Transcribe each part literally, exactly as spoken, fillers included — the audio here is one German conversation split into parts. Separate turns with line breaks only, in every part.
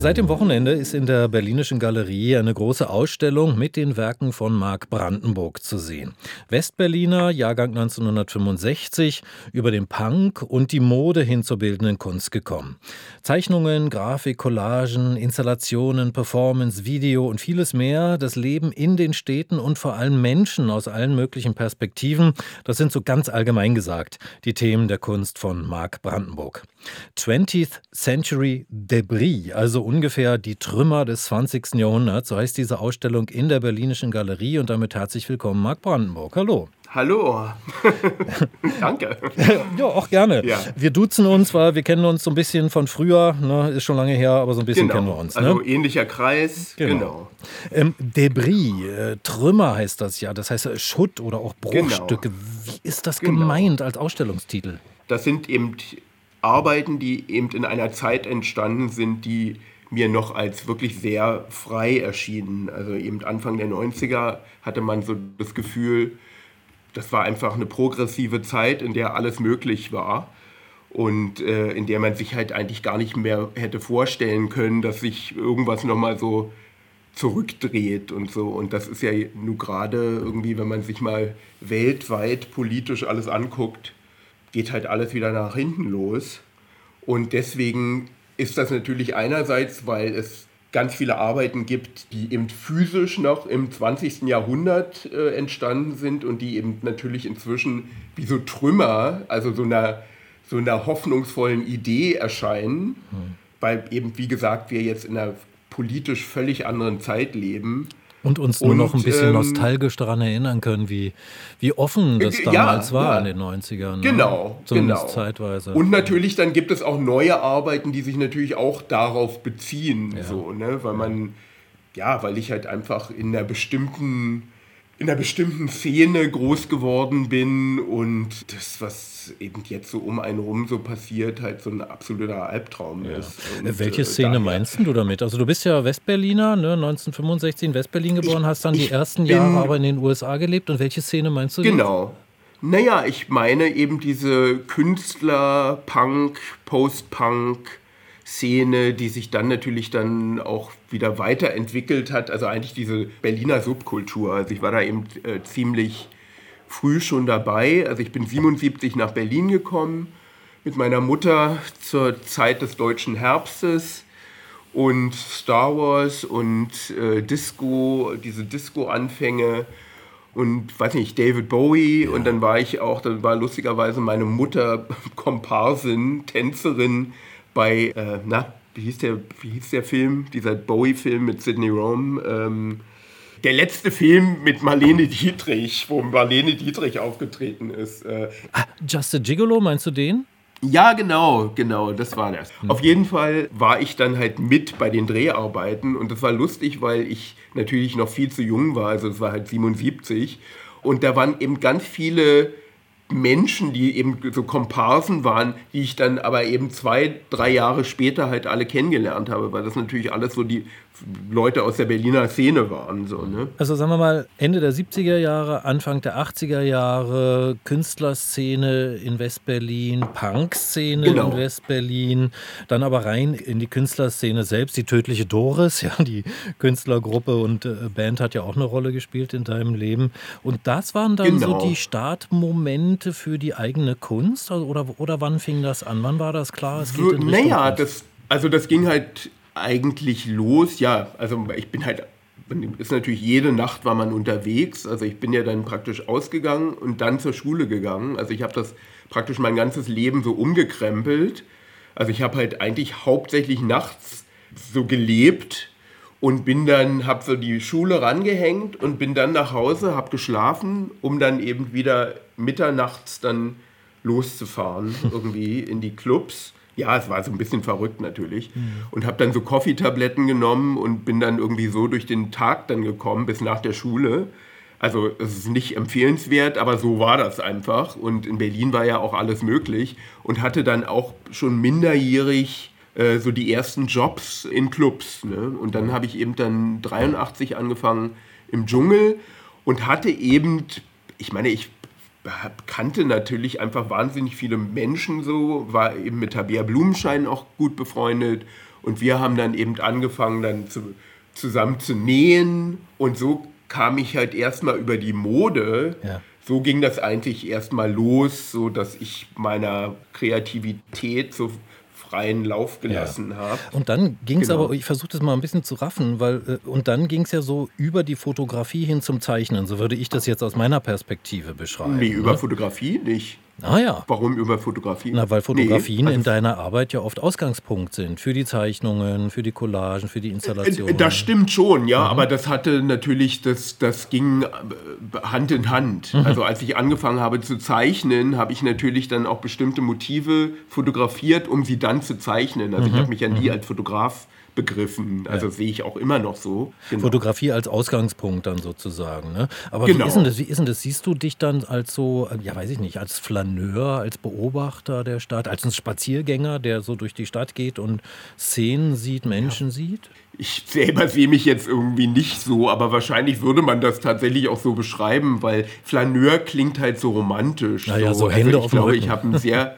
Seit dem Wochenende ist in der Berlinischen Galerie eine große Ausstellung mit den Werken von Marc Brandenburg zu sehen. Westberliner, Jahrgang neunzehnhundertfünfundsechzig, über den Punk und die Mode hin zur bildenden Kunst gekommen. Zeichnungen, Grafik, Collagen, Installationen, Performance, Video und vieles mehr, das Leben in den Städten und vor allem Menschen aus allen möglichen Perspektiven, das sind so ganz allgemein gesagt die Themen der Kunst von Marc Brandenburg. twentieth Century Debris, also ungefähr die Trümmer des zwanzigsten Jahrhunderts, so heißt diese Ausstellung in der Berlinischen Galerie und damit herzlich willkommen, Marc Brandenburg. Hallo.
Hallo. Danke.
Ja, auch gerne. Ja. Wir duzen uns, weil wir kennen uns so ein bisschen von früher, ne? Ist schon lange her, aber so ein bisschen
genau.
kennen wir uns. Ne?
Also ähnlicher Kreis, genau.
genau. Ähm, Debris, äh, Trümmer heißt das ja, das heißt äh, Schutt oder auch Bruchstücke. Genau. Wie ist das genau. gemeint als Ausstellungstitel?
Das sind eben Arbeiten, die eben in einer Zeit entstanden sind, die mir noch als wirklich sehr frei erschienen. Also eben Anfang der neunziger hatte man so das Gefühl, das war einfach eine progressive Zeit, in der alles möglich war und äh, in der man sich halt eigentlich gar nicht mehr hätte vorstellen können, dass sich irgendwas nochmal so zurückdreht und so. Und das ist ja nun gerade irgendwie, wenn man sich mal weltweit politisch alles anguckt, geht halt alles wieder nach hinten los. Und deswegen ist das natürlich einerseits, weil es ganz viele Arbeiten gibt, die eben physisch noch im zwanzigsten Jahrhundert äh, entstanden sind und die eben natürlich inzwischen wie so Trümmer, also so einer, so einer hoffnungsvollen Idee erscheinen, hm. weil eben, wie gesagt, wir jetzt in einer politisch völlig anderen Zeit leben.
Und uns nur und, noch ein bisschen ähm, nostalgisch daran erinnern können, wie, wie offen das damals ja, war ja. in den neunzigern. Ne?
Genau,
Zumindest
genau.
zeitweise.
Und natürlich dann gibt es auch neue Arbeiten, die sich natürlich auch darauf beziehen. Ja. So, ne? Weil man, ja, weil ich halt einfach in einer bestimmten, in einer bestimmten Szene groß geworden bin und das, was eben jetzt so um einen rum so passiert, halt so ein absoluter Albtraum
ja.
ist. Und,
welche Szene äh, meinst du damit? Also du bist ja Westberliner, ne, neunzehnhundertfünfundsechzig in Westberlin geboren, ich, hast dann die ersten bin, Jahre aber in den U S A gelebt. Und welche Szene meinst du?
Genau. Jetzt? Naja, ich meine eben diese Künstler, Punk, Post-Punk, Szene, die sich dann natürlich dann auch wieder weiterentwickelt hat, also eigentlich diese Berliner Subkultur. Also ich war da eben äh, ziemlich früh schon dabei. Also ich bin siebenundsiebzig nach Berlin gekommen mit meiner Mutter zur Zeit des Deutschen Herbstes und Star Wars und äh, Disco, diese Disco-Anfänge und weiß nicht, David Bowie ja. Und dann war ich auch, dann war lustigerweise meine Mutter Komparsin, Tänzerin bei, äh, na, wie hieß, der, wie hieß der Film, dieser Bowie-Film mit Sidney Rome, ähm, der letzte Film mit Marlene Dietrich, wo Marlene Dietrich aufgetreten ist. Äh,
ah, Just a Gigolo, meinst du den?
Ja, genau, genau, das war das. Hm. Auf jeden Fall war ich dann halt mit bei den Dreharbeiten und das war lustig, weil ich natürlich noch viel zu jung war, also es war halt siebenundsiebzig und da waren eben ganz viele Menschen, die eben so Komparsen waren, die ich dann aber eben zwei, drei Jahre später halt alle kennengelernt habe, weil das natürlich alles so die Leute aus der Berliner Szene waren. So, ne?
Also sagen wir mal, Ende der siebziger Jahre, Anfang der achtziger Jahre, Künstlerszene in Westberlin, Punkszene genau. in Westberlin, dann aber rein in die Künstlerszene selbst, die Tödliche Doris, ja, die Künstlergruppe und äh, Band hat ja auch eine Rolle gespielt in deinem Leben. Und das waren dann genau. so die Startmomente für die eigene Kunst? Oder, oder wann fing das an? Wann war das klar? Es geht in Richtung
naja,
Kunst?
das, also das ging halt eigentlich los, ja, also ich bin halt, ist natürlich jede Nacht war man unterwegs, also ich bin ja dann praktisch ausgegangen und dann zur Schule gegangen, also ich habe das praktisch mein ganzes Leben so umgekrempelt, also ich habe halt eigentlich hauptsächlich nachts so gelebt und bin dann, habe so die Schule rangehängt und bin dann nach Hause, habe geschlafen, um dann eben wieder mitternachts dann loszufahren, irgendwie in die Clubs. Ja, es war so ein bisschen verrückt natürlich. Mhm. Und habe dann so Coffee-Tabletten genommen und bin dann irgendwie so durch den Tag dann gekommen, bis nach der Schule. Also es ist nicht empfehlenswert, aber so war das einfach. Und in Berlin war ja auch alles möglich. Und hatte dann auch schon minderjährig äh, so die ersten Jobs in Clubs. Ne? Und dann habe ich eben dann dreiundachtzig angefangen im Dschungel und hatte eben, ich meine, ich kannte natürlich einfach wahnsinnig viele Menschen so, war eben mit Tabea Blumenschein auch gut befreundet Und wir haben dann eben angefangen, dann zu, zusammen zu nähen. Und so kam ich halt erstmal über die Mode. Ja. So ging das eigentlich erstmal los, so dass ich meiner Kreativität so freien Lauf gelassen ja. habe.
Und dann ging es genau. aber, ich versuche das mal ein bisschen zu raffen, weil und dann ging es ja so über die Fotografie hin zum Zeichnen, so würde ich das jetzt aus meiner Perspektive beschreiben.
Nee, über
ne?
Fotografie nicht.
Ah ja.
Warum über Fotografie?
Na, weil Fotografien
nee, also
in deiner Arbeit ja oft Ausgangspunkt sind für die Zeichnungen, für die Collagen, für die Installationen.
Das stimmt schon, ja, mhm. aber das hatte natürlich, das, das ging Hand in Hand. Mhm. Also als ich angefangen habe zu zeichnen, habe ich natürlich dann auch bestimmte Motive fotografiert, um sie dann zu zeichnen. Also mhm. ich habe mich ja nie mhm. als Fotograf begriffen. Also ja. sehe ich auch immer noch so.
Genau. Fotografie als Ausgangspunkt dann sozusagen. Ne? Aber
genau.
wie ist denn das? Wie ist denn das? Siehst du dich dann als so, ja weiß ich nicht, als Flaneur, als Beobachter der Stadt, als ein Spaziergänger, der so durch die Stadt geht und Szenen sieht, Menschen ja. sieht?
Ich selber sehe mich jetzt irgendwie nicht so, aber wahrscheinlich würde man das tatsächlich auch so beschreiben, weil Flaneur klingt halt so romantisch.
Naja, so,
so
Hände
also ich
auf dem
glaube,
Rücken.
Ich habe einen sehr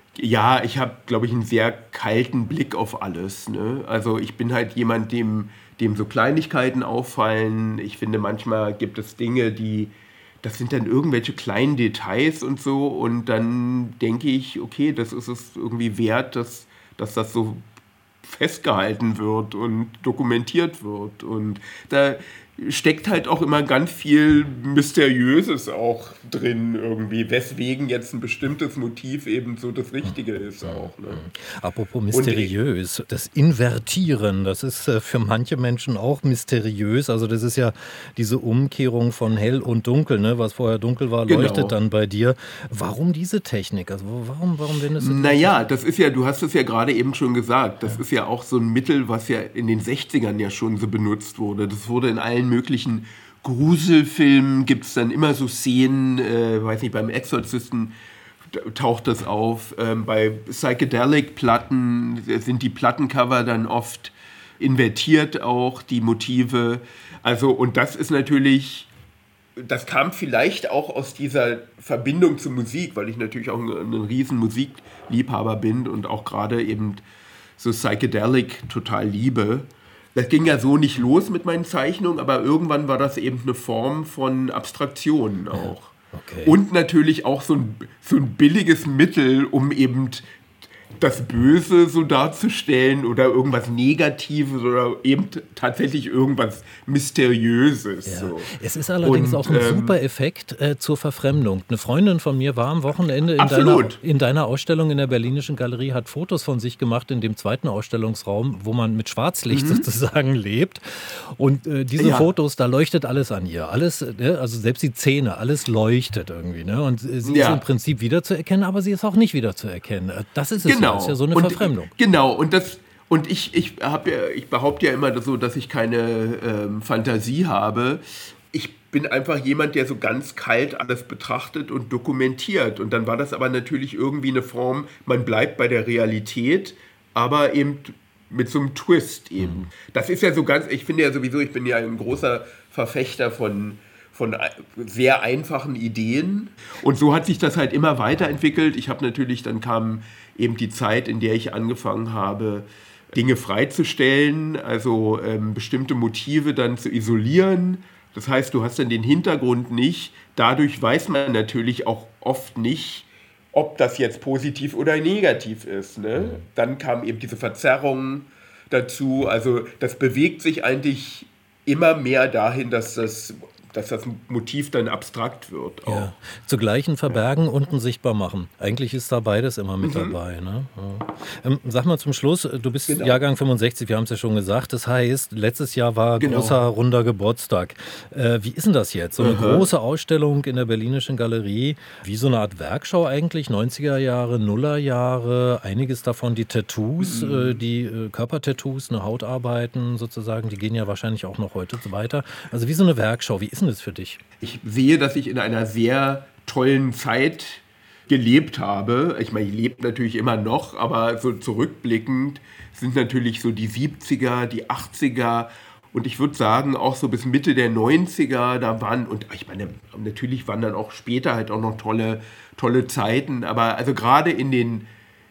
Ja, ich habe, glaube ich, einen sehr kalten Blick auf alles. Ne? Also ich bin halt jemand, dem, dem so Kleinigkeiten auffallen. Ich finde, manchmal gibt es Dinge, die, das sind dann irgendwelche kleinen Details und so. Und dann denke ich, okay, das ist es irgendwie wert, dass, dass das so festgehalten wird und dokumentiert wird. Und da steckt halt auch immer ganz viel Mysteriöses auch drin irgendwie, weswegen jetzt ein bestimmtes Motiv eben so das Richtige ist auch. Ne?
Apropos mysteriös, das Invertieren, das ist für manche Menschen auch mysteriös. Also das ist ja diese Umkehrung von hell und dunkel, ne? Was vorher dunkel war, leuchtet genau. dann bei dir. Warum diese Technik? Also warum, warum wendest du
Naja, das ist ja, du hast es ja gerade eben schon gesagt, das ja. ist ja auch so ein Mittel, was ja in den sechzigern ja schon so benutzt wurde. Das wurde in allen möglichen Gruselfilmen, gibt es dann immer so Szenen, äh, weiß nicht, beim Exorzisten taucht das auf, ähm, bei Psychedelic-Platten sind die Plattencover dann oft invertiert auch, die Motive. Also, und das ist natürlich, das kam vielleicht auch aus dieser Verbindung zur Musik, weil ich natürlich auch ein, ein riesen Musikliebhaber bin und auch gerade eben so Psychedelic total liebe. Das ging ja so nicht los mit meinen Zeichnungen, aber irgendwann war das eben eine Form von Abstraktion auch.
Okay.
Und natürlich auch so ein, so ein billiges Mittel, um eben das Böse so darzustellen oder irgendwas Negatives oder eben t- tatsächlich irgendwas Mysteriöses.
Ja.
So.
Es ist allerdings
Und,
auch ein
ähm,
super Effekt äh, zur Verfremdung. Eine Freundin von mir war am Wochenende in deiner, in deiner Ausstellung in der Berlinischen Galerie, hat Fotos von sich gemacht in dem zweiten Ausstellungsraum, wo man mit Schwarzlicht mhm. sozusagen lebt. Und äh, diese ja. Fotos, da leuchtet alles an ihr. Alles, äh, also selbst die Zähne, alles leuchtet irgendwie. Ne? Und äh, sie
ja.
ist im Prinzip wiederzuerkennen, aber sie ist auch nicht wiederzuerkennen. Das ist es.
Genau.
Das ist ja so eine
und,
Verfremdung.
Genau, und das und ich, ich, hab ja, ich behaupte ja immer so, dass ich keine ähm, Fantasie habe. Ich bin einfach jemand, der so ganz kalt alles betrachtet und dokumentiert. Und dann war das aber natürlich irgendwie eine Form, man bleibt bei der Realität, aber eben mit so einem Twist eben. Mhm. Das ist ja so ganz, ich finde ja sowieso, ich bin ja ein großer Verfechter von von sehr einfachen Ideen. Und so hat sich das halt immer weiterentwickelt. Ich habe natürlich, dann kam eben die Zeit, in der ich angefangen habe, Dinge freizustellen, also ähm, bestimmte Motive dann zu isolieren. Das heißt, du hast dann den Hintergrund nicht. Dadurch weiß man natürlich auch oft nicht, ob das jetzt positiv oder negativ ist. Ne? Dann kam eben diese Verzerrung dazu. Also das bewegt sich eigentlich immer mehr dahin, dass das dass das Motiv dann abstrakt wird. Auch.
Ja. Zugleich ein Verbergen ja. und ein sichtbar machen. Eigentlich ist da beides immer mit mhm. dabei. Ne? Ja. Ähm, sag mal zum Schluss, du bist genau. Jahrgang fünfundsechzig, wir haben es ja schon gesagt. Das heißt, letztes Jahr war genau. großer, runder Geburtstag. Äh, wie ist denn das jetzt? So eine mhm. große Ausstellung in der Berlinischen Galerie, wie so eine Art Werkschau eigentlich, neunziger Jahre, Nullerjahre, einiges davon die Tattoos, mhm. äh, die äh, Körpertattoos, eine Hautarbeiten sozusagen, die gehen ja wahrscheinlich auch noch heute weiter. Also wie so eine Werkschau, wie ist denn das für dich?
Ich sehe, dass ich in einer sehr tollen Zeit gelebt habe. Ich meine, ich lebe natürlich immer noch, aber so zurückblickend sind natürlich so die siebziger, die achtziger und ich würde sagen auch so bis Mitte der neunziger, da waren, und ich meine, natürlich waren dann auch später halt auch noch tolle, tolle Zeiten, aber also gerade in den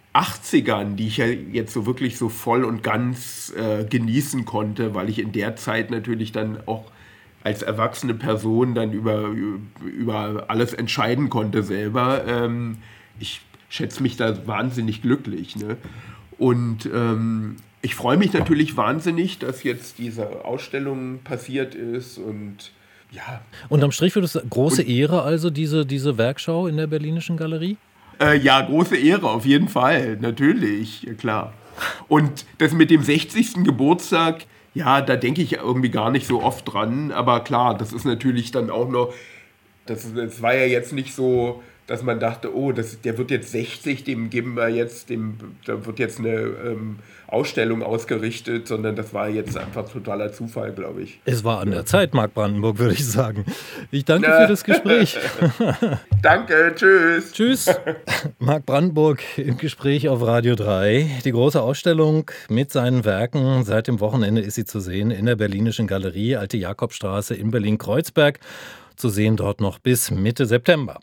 achtzigern, die ich ja jetzt so wirklich so voll und ganz äh, genießen konnte, weil ich in der Zeit natürlich dann auch als erwachsene Person dann über, über alles entscheiden konnte selber. Ähm, ich schätze mich da wahnsinnig glücklich. Ne? Und ähm, ich freue mich natürlich wahnsinnig, dass jetzt diese Ausstellung passiert ist und ja.
Unterm Strich wird es große
Und,
Ehre also, diese, diese Werkschau in der Berlinischen Galerie?
Äh, ja, große Ehre, auf jeden Fall, natürlich, ja, klar. Und das mit dem sechzigsten Geburtstag, ja, da denke ich irgendwie gar nicht so oft dran, aber klar, das ist natürlich dann auch noch, das, das war ja jetzt nicht so, dass man dachte, oh, das, der wird jetzt sechzig, dem geben wir jetzt, dem, da wird jetzt eine ähm, Ausstellung ausgerichtet, sondern das war jetzt einfach totaler Zufall, glaube ich.
Es war an der Zeit, Marc Brandenburg, würde ich sagen. Ich danke für das Gespräch.
Danke, tschüss.
Tschüss. Marc Brandenburg im Gespräch auf Radio drei. Die große Ausstellung mit seinen Werken, seit dem Wochenende ist sie zu sehen in der Berlinischen Galerie, Alte Jakobstraße in Berlin-Kreuzberg. Zu sehen dort noch bis Mitte September.